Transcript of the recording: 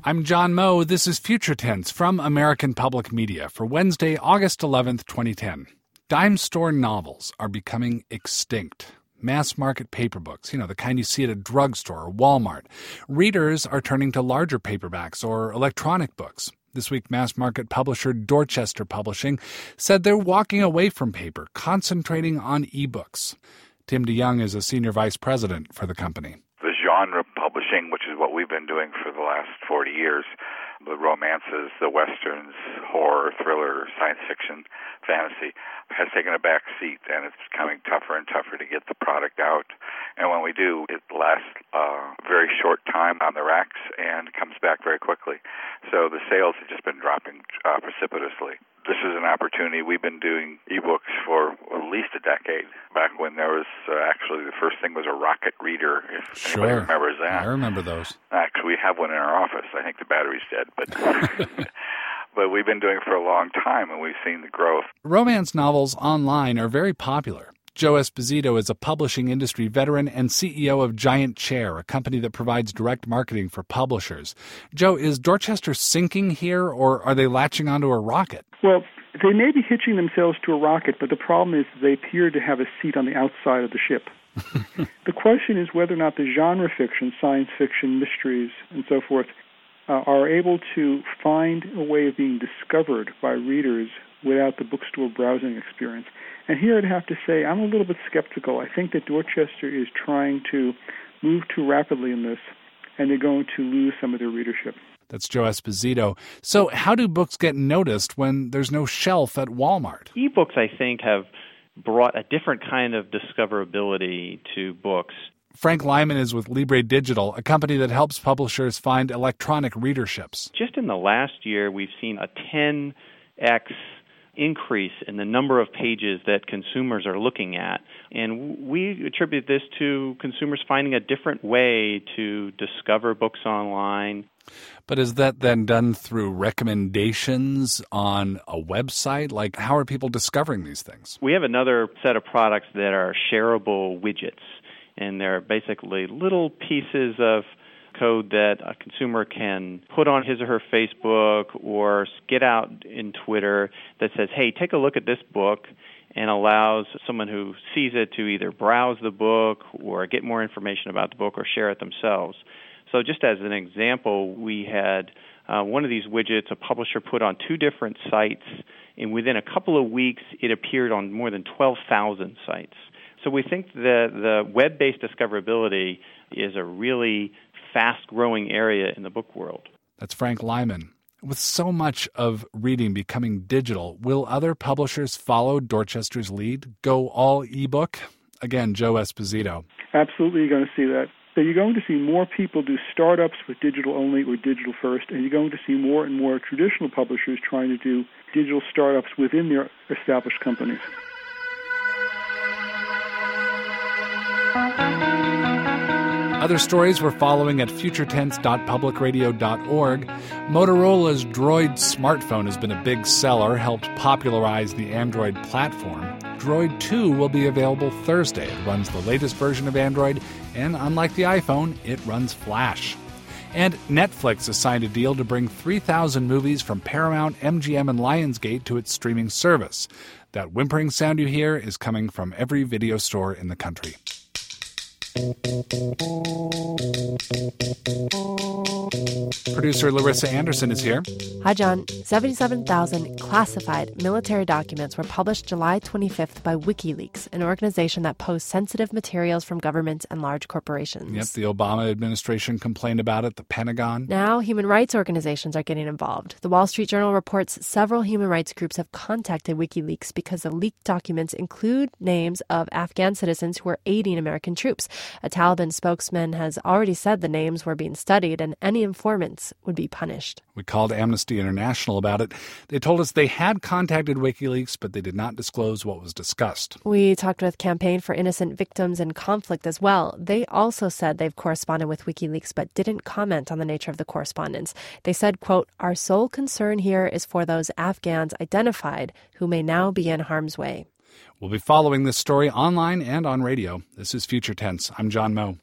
I'm John Moe. This is Future Tense from American Public Media for Wednesday, August 11th, 2010. Dime store novels are becoming extinct. Mass market paper books, the kind you see at a drugstore or Walmart. Readers are turning to larger paperbacks or electronic books. This week, mass market publisher Dorchester Publishing said they're walking away from paper, concentrating on ebooks. Tim DeYoung is a senior vice president for the company. The genre publishing, which is what we've been doing for the last 40 years, the romances, the westerns, horror, thriller, science fiction, fantasy, has taken a back seat, and it's becoming tougher and tougher to get the product out. And when we do, it lasts a very short time on the racks and comes back very quickly. So the sales have just been dropping precipitously. This is an opportunity. We've been doing ebooks for at least a decade. Back when there was actually the first thing was a Rocket Reader, if anybody remembers that. I remember those. Actually, we have one in our office. I think the battery's dead, but but we've been doing it for a long time, and we've seen the growth. Romance novels online are very popular. Joe Esposito is a publishing industry veteran and CEO of Giant Chair, a company that provides direct marketing for publishers. Joe, is Dorchester sinking here, or are they latching onto a rocket? Well, they may be hitching themselves to a rocket, but the problem is they appear to have a seat on the outside of the ship. The question is whether or not the genre fiction, science fiction, mysteries, and so forth, are able to find a way of being discovered by readers without the bookstore browsing experience. And here I'd have to say I'm a little bit skeptical. I think that Dorchester is trying to move too rapidly in this, and they're going to lose some of their readership. That's Joe Esposito. So how do books get noticed when there's no shelf at Walmart? Ebooks, I think, have brought a different kind of discoverability to books. Frank Lyman is with Libre Digital, a company that helps publishers find electronic readerships. Just in the last year, we've seen a 10x increase in the number of pages that consumers are looking at. And we attribute this to consumers finding a different way to discover books online. But is that then done through recommendations on a website? Like, how are people discovering these things? We have another set of products that are shareable widgets, and they're basically little pieces of code that a consumer can put on his or her Facebook or get out in Twitter that says, hey, take a look at this book, and allows someone who sees it to either browse the book or get more information about the book or share it themselves. So just as an example, we had one of these widgets a publisher put on 2 different sites, and within a couple of weeks it appeared on more than 12,000 sites. So we think that the web-based discoverability is a really fast-growing area in the book world. That's Frank Lyman. With so much of reading becoming digital, will other publishers follow Dorchester's lead, go all ebook? Again, Joe Esposito. Absolutely, you're going to see that. So you're going to see more people do startups with digital only or digital first, and you're going to see more and more traditional publishers trying to do digital startups within their established companies. Other stories we're following at futuretense.publicradio.org. Motorola's Droid smartphone has been a big seller, helped popularize the Android platform. Droid 2 will be available Thursday. It runs the latest version of Android, and unlike the iPhone, it runs Flash. And Netflix has signed a deal to bring 3,000 movies from Paramount, MGM, and Lionsgate to its streaming service. That whimpering sound you hear is coming from every video store in the country. Producer Larissa Anderson is here. Hi, John. 77,000 classified military documents were published July 25th by WikiLeaks, an organization that posts sensitive materials from governments and large corporations. Yep, the Obama administration complained about it, the Pentagon. Now, human rights organizations are getting involved. The Wall Street Journal reports several human rights groups have contacted WikiLeaks because the leaked documents include names of Afghan citizens who were aiding American troops. A Taliban spokesman has already said the names were being studied and any informants would be punished. We called Amnesty International about it. They told us they had contacted WikiLeaks, but they did not disclose what was discussed. We talked with Campaign for Innocent Victims in Conflict as well. They also said they've corresponded with WikiLeaks, but didn't comment on the nature of the correspondence. They said, quote, "Our sole concern here is for those Afghans identified who may now be in harm's way." We'll be following this story online and on radio. This is Future Tense. I'm John Moe.